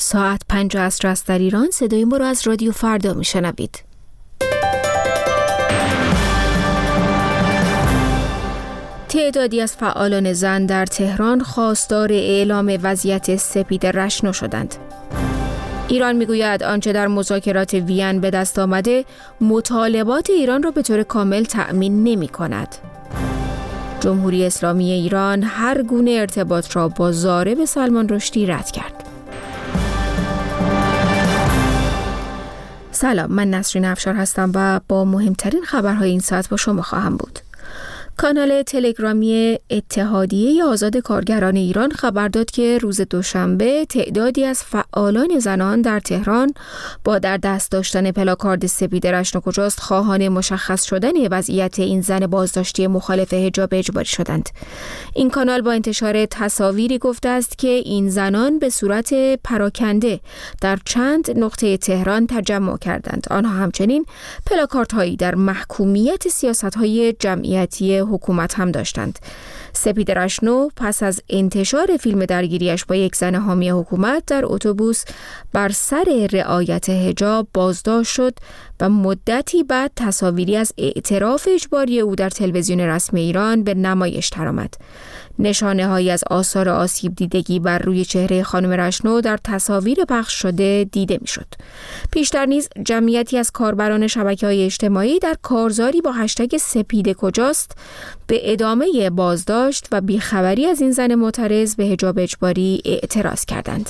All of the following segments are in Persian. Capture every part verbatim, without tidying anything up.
ساعت پنج عصر است در ایران. صدای ما را از رادیو فردا میشنوید. تعدادی از فعالان زن در تهران خواستار اعلام وضعیت سپید رشنو شدند. ایران میگوید آنچه در مذاکرات وین به دست آمده مطالبات ایران را به طور کامل تأمین نمی کند. جمهوری اسلامی ایران هر گونه ارتباط را با ضارب سلمان رشدی رد کرد. سلام، من نسرین افشار هستم و با مهمترین خبرهای این ساعت با شما خواهم بود. کانال تلگرامی اتحادیه آزاد کارگران ایران خبر داد که روز دوشنبه تعدادی از فعالان زنان در تهران با در دست داشتن پلاکارد سپید رشنو کجاست خواهان مشخص شدن وضعیت این زن بازداشتی مخالف حجاب اجباری شدند. این کانال با انتشار تصاویری گفته است که این زنان به صورت پراکنده در چند نقطه تهران تجمع کردند. آنها همچنین پلاکاردهایی در محکومیت سیاست‌های جمعیتی حکومت هم داشتند. سپید رشنو پس از انتشار فیلم درگیریش با یک زن حامی حکومت در اتوبوس بر سر رعایت حجاب بازداشت شد و مدتی بعد تصاویری از اعتراف اجباری او در تلویزیون رسمی ایران به نمایش درآمد. نشانه هایی از آثار آسیب دیدگی بر روی چهره خانم رشنو در تصاویر پخش شده دیده می شد. پیشتر نیز جمعیتی از کاربران شبکه‌های اجتماعی در کارزاری با هشتگ سپید کجاست به ادامه بازداشت و بیخبری از این زن معترض به حجاب اجباری اعتراض کردند.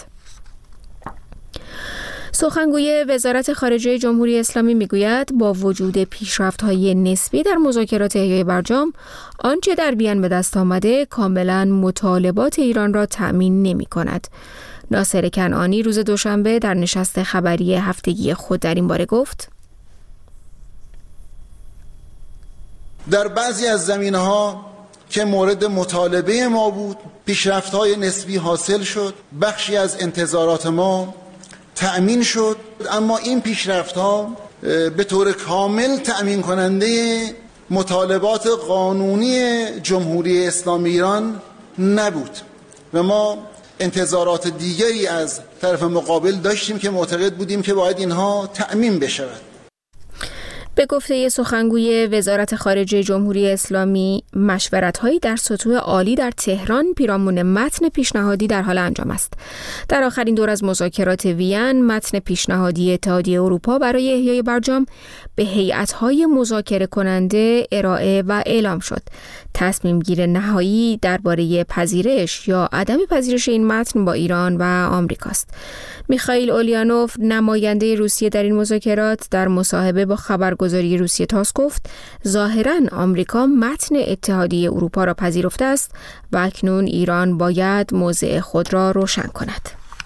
سخنگوی وزارت خارجه جمهوری اسلامی میگوید با وجود پیشرفت‌های نسبی در مذاکرات احیای برجام، آنچه در وین به دست آمده کاملا مطالبات ایران را تأمین نمی‌کند. ناصر کنعانی روز دوشنبه در نشست خبری هفتگی خود در این باره گفت: در بعضی از زمینه‌ها که مورد مطالبه ما بود، پیشرفت‌های نسبی حاصل شد، بخشی از انتظارات ما تأمین شد، اما این پیشرفت‌ها به طور کامل تأمین کننده مطالبات قانونی جمهوری اسلامی ایران نبود و ما انتظارات دیگری از طرف مقابل داشتیم که معتقد بودیم که باید اینها تأمین بشود. به گفته سخنگوی وزارت خارجه جمهوری اسلامی، مشورت‌هایی در سطوح عالی در تهران پیرامون متن پیشنهادی در حال انجام است. در آخرین دور از مذاکرات وین، متن پیشنهادی اتحادیه اروپا برای احیای برجام به هیئت‌های مذاکره کننده ارائه و اعلام شد. تصمیم گیر نهایی درباره پذیرش یا عدم پذیرش این متن با ایران و آمریکاست. میخائیل اولیانوف، نماینده روسیه در این مذاکرات، در مصاحبه با خبرگزاری روسیه تاس گفت ظاهراً آمریکا متن اتحادیه اروپا را پذیرفته است و اکنون ایران باید موضع خود را روشن کند.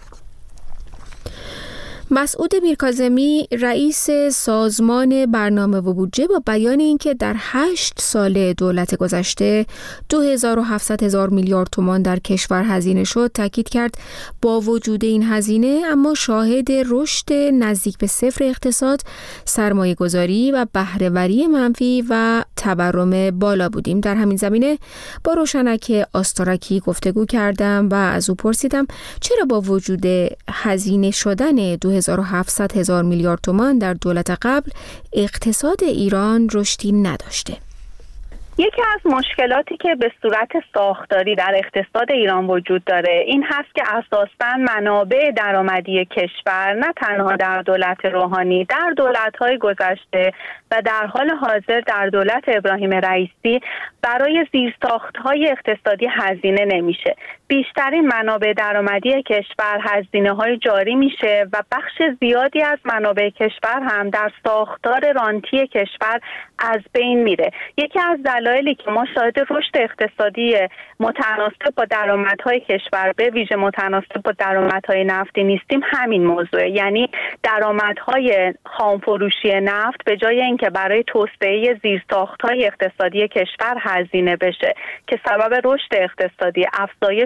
مسعود میرکاظمی، رئیس سازمان برنامه و بودجه، با بیان اینکه در هشت سال دولت گذشته دو هزار و هفتصد هزار میلیارد تومان در کشور هزینه شد، تاکید کرد با وجود این هزینه اما شاهد رشد نزدیک به صفر اقتصاد، سرمایه گذاری و بهره‌وری منفی و تورم بالا بودیم. در همین زمینه با روشنک آستارکی گفتگو کردم و از او پرسیدم چرا با وجود هزینه شدن دو هزار و هفتصد هزار میلیارد تومان در دولت قبل اقتصاد ایران رشدی نداشته. یکی از مشکلاتی که به صورت ساختاری در اقتصاد ایران وجود داره این هست که اساساً منابع درآمدی کشور نه تنها در دولت روحانی، در دولت‌های گذشته و در حال حاضر در دولت ابراهیم رئیسی برای زیرساخت‌های اقتصادی هزینه نمیشه. بیشترین منابع درآمدی کشور هزینه‌های جاری میشه و بخش زیادی از منابع کشور هم در ساختار رانتی کشور از بین میره. یکی از دلایلی که ما شاهد رشد اقتصادی متناسب با درآمدهای کشور به ویژه متناسب با درآمدهای نفتی نیستیم همین موضوعه، یعنی درآمدهای خامفروشی نفت به جای اینکه برای توسعه زیرساخت‌های اقتصادی کشور هزینه بشه که سبب رشد اقتصادی، افزایش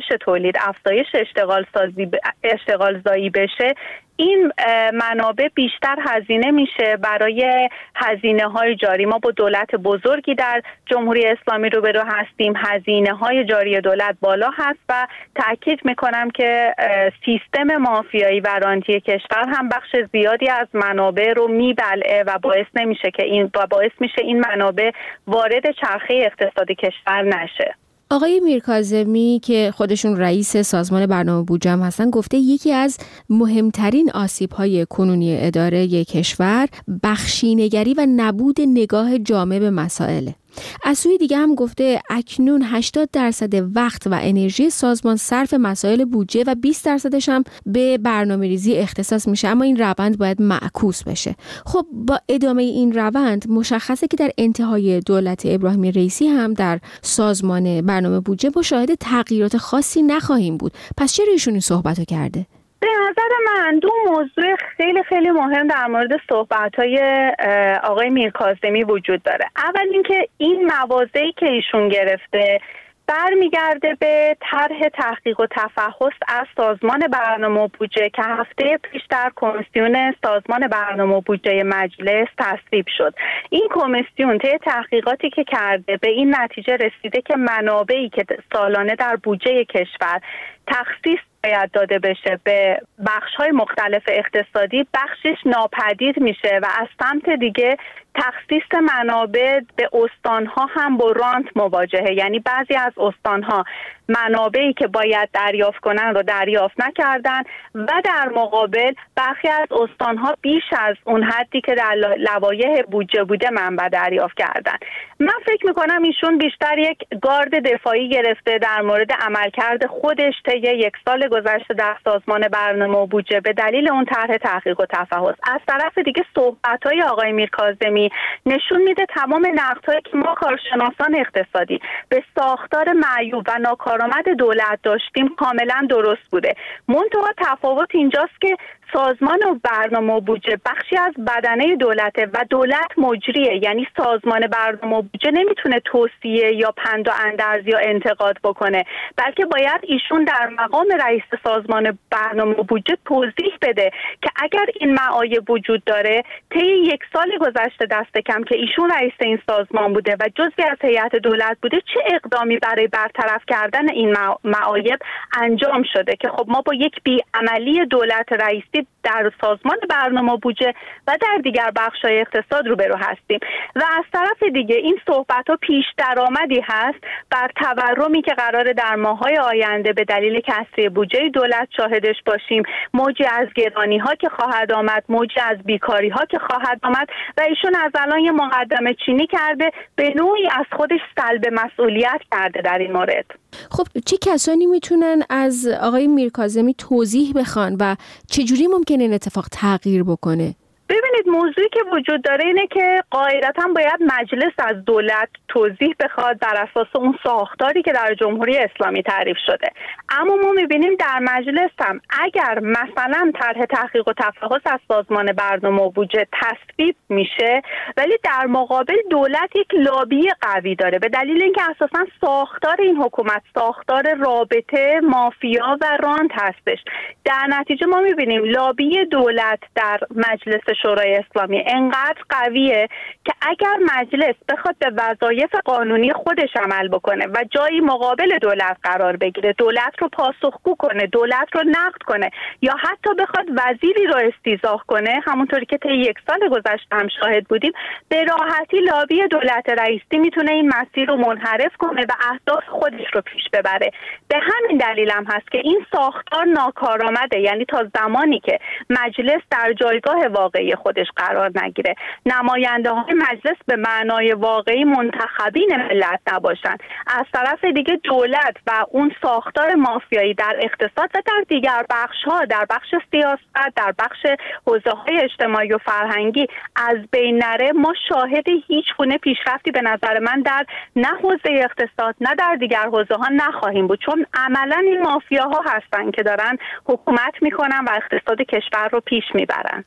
تولید، افزایش اشتغال سازی ب... اشتغال زایی بشه، این منابع بیشتر هزینه میشه برای هزینه های جاری. ما با دولت بزرگی در جمهوری اسلامی روبرو هستیم، هزینه های جاری دولت بالا هست و تاکید میکنم که سیستم مافیایی و رانتی کشور هم بخش زیادی از منابع رو میبلعه و باعث نمیشه که این و باعث میشه این منابع وارد چرخه اقتصادی کشور نشه. آقای میرکاظمی که خودشون رئیس سازمان برنامه بودجه هم هستن گفته یکی از مهمترین آسیب‌های کنونی اداره کشور بخشینگری و نبود نگاه جامع به مسائله. از سوی دیگه هم گفته اکنون هشتاد درصد وقت و انرژی سازمان صرف مسائل بودجه و بیست درصدش هم به برنامه‌ریزی اختصاص میشه، اما این روند باید معکوس بشه. خب با ادامه این روند مشخصه که در انتهای دولت ابراهیم رئیسی هم در سازمان برنامه بودجه با شاهد تغییرات خاصی نخواهیم بود. پس چرا ایشون این صحبتو کرده؟ به نظر من دو موضوع خیلی خیلی مهم در مورد صحبت‌های آقای میرکاظمی وجود داره. اول اینکه این موازی که ایشون گرفته برمیگرده به طرح تحقیق و تفحص از سازمان برنامه و بودجه که هفته پیش در کمیسیون سازمان برنامه و بودجه مجلس تصویب شد. این کمیسیون طی تحقیقاتی که کرده به این نتیجه رسیده که منابعی که سالانه در بودجه کشور تخصیص باید داده بشه به بخش‌های مختلف اقتصادی، بخشش ناپدید میشه و از سمت دیگه تخصیص منابع به استان‌ها هم با رانت مواجهه. یعنی بعضی از استان‌ها منابعی که باید دریافت کنن رو دریافت نکردن و در مقابل برخی از استان‌ها بیش از اون حدی که در لوایح بودجه بوده منبع دریافت کردن. من فکر می‌کنم ایشون بیشتر یک گارد دفاعی گرفته در مورد عملکرد خودش طی یک سال گذشته در سازمان برنامه و بودجه به دلیل اون طرح تحقیق و تفحص. از طرف دیگه صحبت‌های آقای میرکاظمی نشون میده تمام نقدهایی که ما کارشناسان اقتصادی به ساختار معیوب و ناکارآمد دولت داشتیم کاملا درست بوده. منتها تفاوت اینجاست که سازمان و برنامه و بودجه بخشی از بدنه دولته و دولت مجریه، یعنی سازمان برنامه و بودجه نمیتونه توصیه یا پند و اندرز یا انتقاد بکنه، بلکه باید ایشون در مقام رئیس سازمان برنامه و بودجه توضیح بده که اگر این معایب وجود داره طی یک سال گذشته دست کم که ایشون رئیس این سازمان بوده و جزئی از هیئت دولت بوده چه اقدامی برای برطرف کردن این معایب انجام شده که خب ما با یک بیعملی دولت رئیسی در سازمان برنامه و بودجه و در دیگر بخش‌های اقتصاد روبرو هستیم. و از طرف دیگه این صحبت‌ها پیش درآمدی هست بر تورمی که قراره در ماه‌های آینده به دلیل کسری بودجه دولت شاهدش باشیم، موجی از گرانی‌ها که خواهد آمد، موجی از بیکاری‌ها که خواهد آمد و ایشون از الان یه مقدمه چینی کرده، به نوعی از خودش سلب مسئولیت کرده در این مورد. خب چه کسانی میتونن از آقای میرکاظمی توضیح بخوان و چجوری ممکنه این اتفاق تغییر بکنه؟ ببینید موضوعی که وجود داره اینه که قاعدتاً باید مجلس از دولت توضیح بخواد بر اساس اون ساختاری که در جمهوری اسلامی تعریف شده. اما ما میبینیم در مجلس هم اگر مثلا طرح تحقیق و تفحص از سازمان برنامه و بودجه تصویب میشه ولی در مقابل دولت یک لابی قوی داره به دلیل اینکه اساساً ساختار این حکومت ساختار رابطه مافیا و رانت هستش، در نتیجه ما میبینیم لابی دولت در مجلس شورای اسلامی انقدر قویه که اگر مجلس بخواد به وظایف قانونی خودش عمل بکنه و جایی مقابل دولت قرار بگیره، دولت رو پاسخگو کنه، دولت رو نقد کنه یا حتی بخواد وزیری رو استیضاح کنه، همونطوری که طی یک سال گذشته هم شاهد بودیم، به راحتی لابی دولت رئیسی میتونه این مسیر رو منحرف کنه و اهداف خودش رو پیش ببره. به همین دلیل هم هست که این ساختار ناکارآمده، یعنی تا زمانی که مجلس در جایگاه واقعی خودش قرار نگیره، نماینده های مجلس به معنای واقعی منتخبین ملت نباشن، از طرف دیگه دولت و اون ساختار مافیایی در اقتصاد و در دیگر بخش ها، در بخش سیاست، در بخش حوزه های اجتماعی و فرهنگی از بین نره، ما شاهد هیچ گونه پیشرفتی به نظر من در نه حوزه اقتصاد نه در دیگر حوزه ها نخواهیم بود، چون عملا این مافیاها هستن که دارن حکومت میکنن و اقتصاد کشور رو پیش میبرن.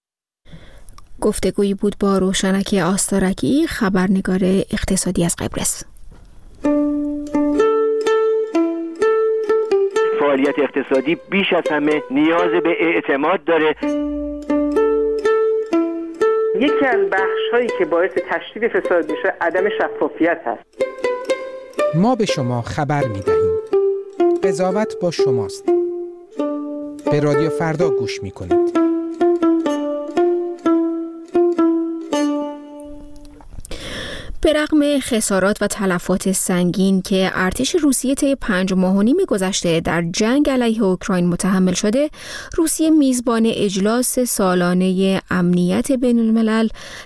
گفتگویی بود با روشنک آستارکی، خبرنگار اقتصادی از قبرس. فعالیت اقتصادی بیش از همه نیاز به اعتماد داره. یکی از بخش‌هایی که باعث تشدید فساد میشه عدم شفافیت هست. ما به شما خبر می‌دهیم. قضاوت با شماست. به رادیو فردا گوش می‌کنید. به رغم خسارات و تلفات سنگین که ارتش روسیه طی پنج ماه و نیم گذشته در جنگ علیه اوکراین متحمل شده، روسیه میزبان اجلاس سالانه امنیت بین الملل،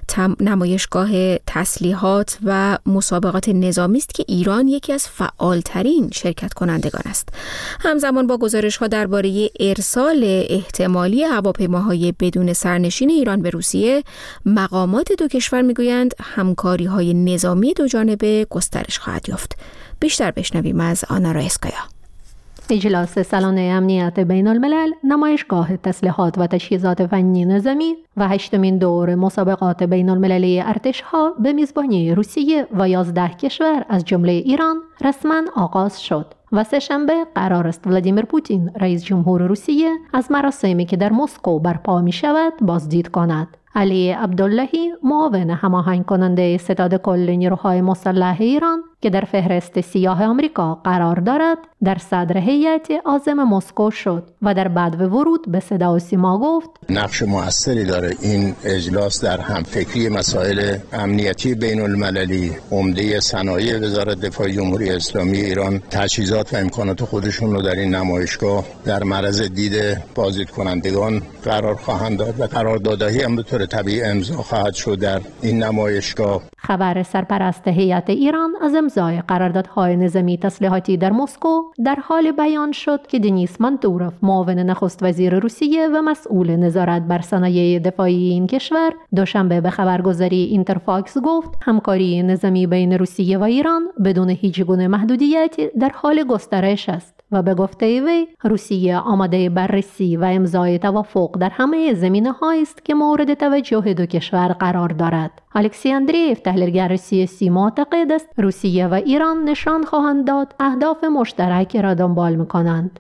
نمایشگاه تسلیحات و مسابقات نظامی است که ایران یکی از فعالترین شرکت کنندگان است. همزمان با گزارش‌ها درباره ارسال احتمالی هواپیماهای بدون سرنشین ایران به روسیه، مقامات دو کشور میگویند همکاری‌های نظامی دو جانبه گسترش خواهد یافت. بیشتر بشنویم از آنا رایسکایا. اجلاس سالانه امنیت بین الملل، نمایشگاه تسلیحات و تجهیزات فنی نظامی و هشتمین دور مسابقات بین المللی ارتش‌ها به میزبانی روسیه و یازده کشور از جمله ایران رسما آغاز شد و سه‌شنبه قرار است ولادیمیر پوتین رئیس جمهور روسیه از مراسمی که در مسکو برپا می شود بازدید کند. علی عبداللهی، معاون هماهنگ کننده ستاد کل نیروهای مسلح ایران که در فهرست سیاه آمریکا قرار دارد، در صدر هیئت عازم مسکو شد و در بعد ورود به صدا و سیما گفت نقش موثری داره این اجلاس در همفکری مسائل امنیتی بین المللی. عمده صنایع وزارت دفاع جمهوری اسلامی ایران تجهیزات و امکانات خودشون رو در این نمایشگاه در معرض دید بازدید کنندگان قرار خواهند داد و قراردادهایی هم به طور طبیعی امضا خواهد شد در این نمایشگاه. خبر سرپرست هیئت ایران از امضای قراردادهای نظامی تسلیحاتی در مسکو در حال بیان شد که دنیس مانتوروف، معاون نخست وزیر روسیه و مسئول نظارت بر صنایع دفاعی این کشور، دوشنبه به خبرگزاری اینترفاکس گفت همکاری نظامی بین روسیه و ایران بدون هیچ گونه محدودیتی در حال گسترش است و به گفته وی روسیه آماده بررسی و امضای توافق در همه زمینه‌هایی است که مورد توجه دو کشور قرار دارد. الکسی اندریف، تحلیلگر سیاسی، معتقد است روسیه و ایران نشان خواهند داد اهداف مشترک را دنبال می‌کنند.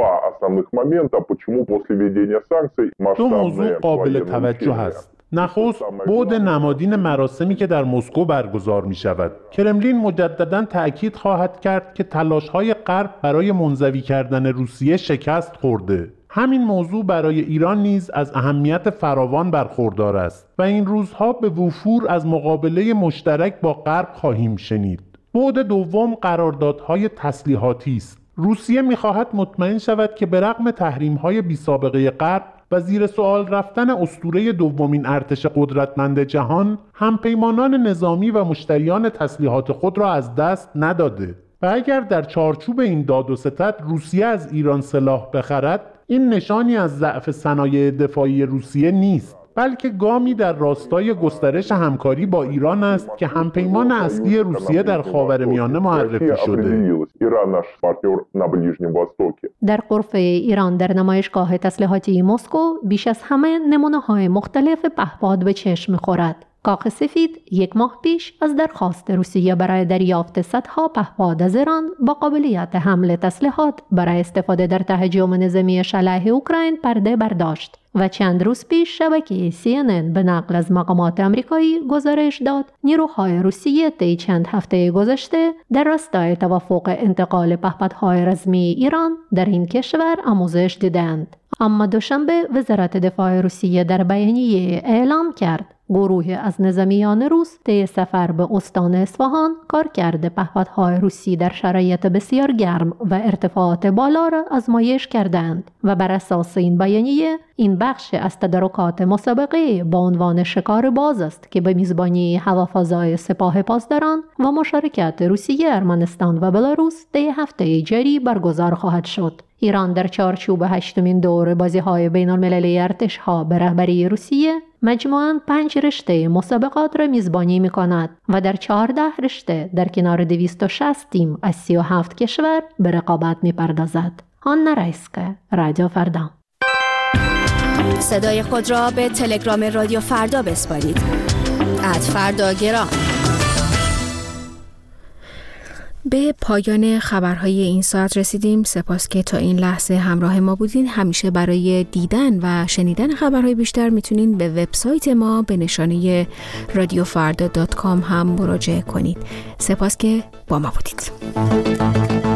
دو موضوع قابل توجه است. نخست، بعد نمادین مراسمی که در مسکو برگزار می شود. کرملین مجدداً تأکید خواهد کرد که تلاش‌های غرب برای منزوی کردن روسیه شکست خورده. همین موضوع برای ایران نیز از اهمیت فراوان برخوردار است و این روزها به وفور از مقابله مشترک با غرب خواهیم شنید. بعد دوم قراردادهای تسلیحاتی است. روسیه می‌خواهد مطمئن شود که به رغم تحریم‌های بی‌سابقه غرب و زیر سوال رفتن اسطوره دومین ارتش قدرتمند جهان، همپیمانان نظامی و مشتریان تسلیحات خود را از دست نداده و اگر در چارچوب این داد و ستد روسیه از ایران سلاح بخرد، این نشانی از ضعف صنایع دفاعی روسیه نیست، بلکه گامی در راستای گسترش همکاری با ایران است که همپیمان اصلی روسیه در خاورمیانه معرفی شده. در غرفه ایران در نمایشگاه تسلیحاتی مسکو بیش از همه نمونه‌های مختلف پهپاد به چشم می‌خورد. کاخ سفید یک ماه پیش از درخواست روسیه برای دریافت صدها پهپاد از ایران با قابلیت حمل تسلیحات برای استفاده در تهاجم نظامی شلیح اوکراین پرده برداشت و چند روز پیش شبکه سی ان ان به نقل از مقامات آمریکایی گزارش داد نیروهای روسیه طی چند هفته گذشته در راستای توافق انتقال پهپادهای رزمی ایران در این کشور آموزش دیدند. اما دوشنبه وزارت دفاع روسیه در بیانیه اعلام کرد گروه از نظامیان روس طی سفر به استان اصفهان کارکرد پهپادهای روسی در شرایط بسیار گرم و ارتفاعات بالا را آزمایش کردند و بر اساس این بیانیه این بخش از تدارکات مسابقه با عنوان شکار باز است که به میزبانی هوافضای سپاه پاسداران و مشارکت روسیه، ارمنستان و بلاروس طی هفته جاری برگزار خواهد شد. ایران در چارچوب هشتمین دور بازی‌های بین‌المللی ارتش‌ها به رهبری روسیه مجموعاً پنج رشته مسابقات را میزبانی می‌کند و در چهارده رشته در کنار دویست و شصت تیم از سی و هفت کشور به رقابت می‌پردازد. آنا رایسکا، رادیو فردا. صدای خود را به تلگرام رادیو فردا بسپارید. ات فردا گرام. به پایان خبرهای این ساعت رسیدیم. سپاس که تا این لحظه همراه ما بودین. همیشه برای دیدن و شنیدن خبرهای بیشتر میتونین به وبسایت ما به نشانه رادیو فردا دات کام هم مراجعه کنید. سپاس که با ما بودید.